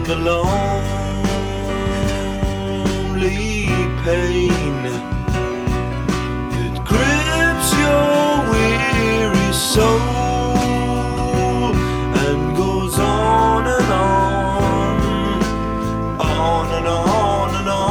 the lonely pain that grips your weary soul and goes on and on, on and on and on.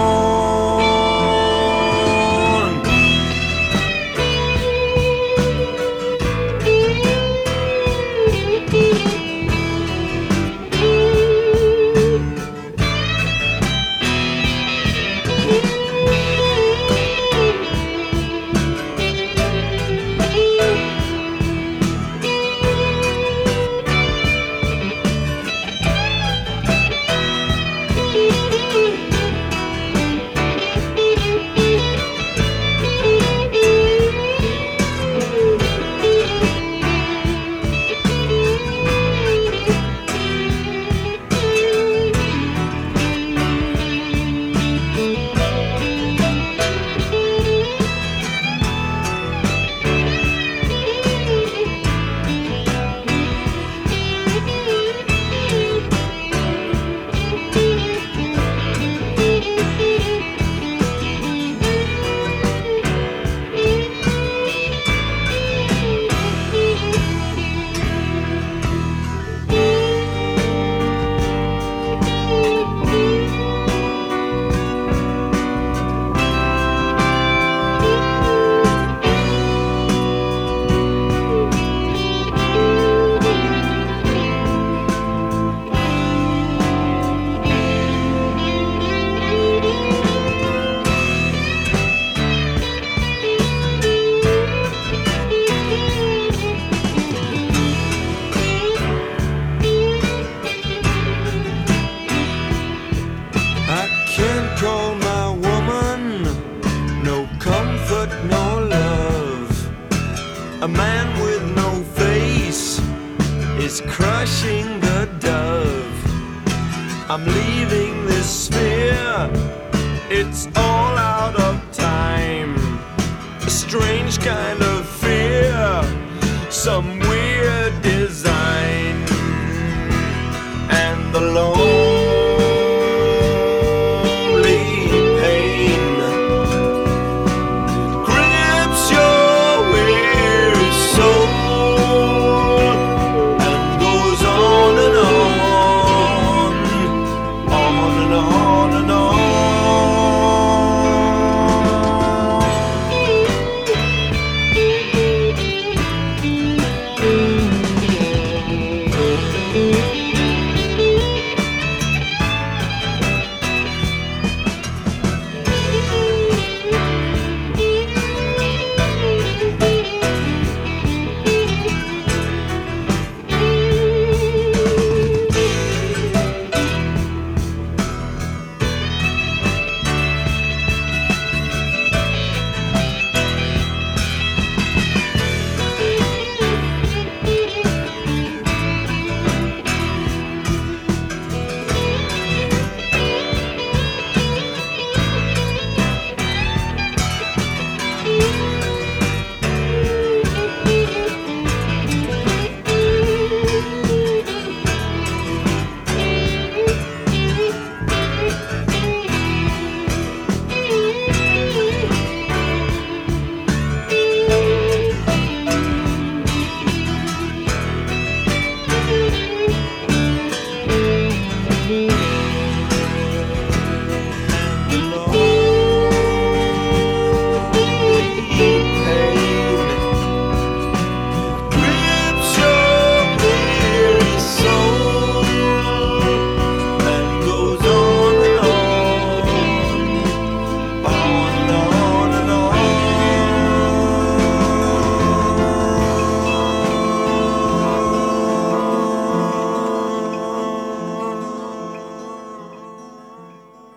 Call my woman, no comfort, no love. A man with no face is crushing the dove. I'm leaving this sphere, it's all out of time. A strange kind of fear, some weird design, and the